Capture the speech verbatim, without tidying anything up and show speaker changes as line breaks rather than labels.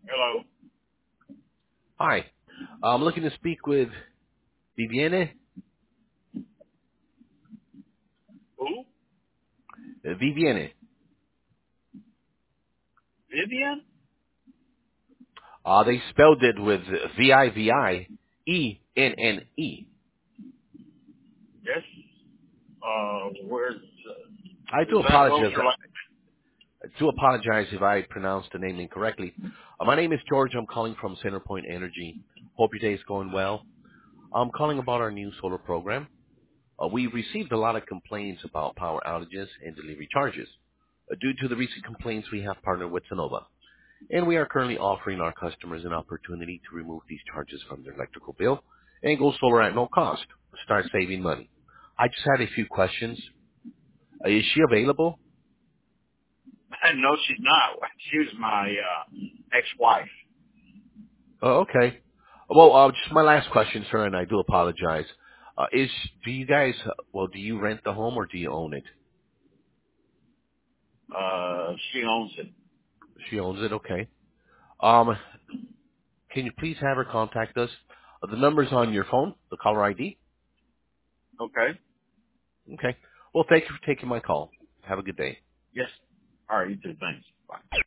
Hello.
Hi. I'm looking to speak with Viviane.
Who?
Uh, Viviane.
Vivian?
Uh, they spelled it with V I V I E N N E.
Yes. Uh, where's, uh,
I
is
do
that local?
apologize. I do apologize if I pronounced the name incorrectly. Uh, my name is George. I'm calling from Centerpoint Energy. Hope your day is going well. I'm calling about our new solar program. Uh, we received a lot of complaints about power outages and delivery charges. Uh, due to the recent complaints, we have partnered with Sonova. And we are currently offering our customers an opportunity to remove these charges from their electrical bill and go solar at no cost. Start saving money. I just had a few questions. Uh, is she available?
No, she's not. She was my, uh, ex-wife.
Oh, okay. Well, uh, just my last question, sir, and I do apologize. Uh, is do you guys? uh, Well, do you rent the home or do you own it?
Uh, she owns it.
She owns it. Okay. Um, can you please have her contact us? Uh, the number's on your phone, the caller I D.
Okay.
Okay. Well, thank you for taking my call. Have a good day.
Yes. All right, you too. Thanks. Bye.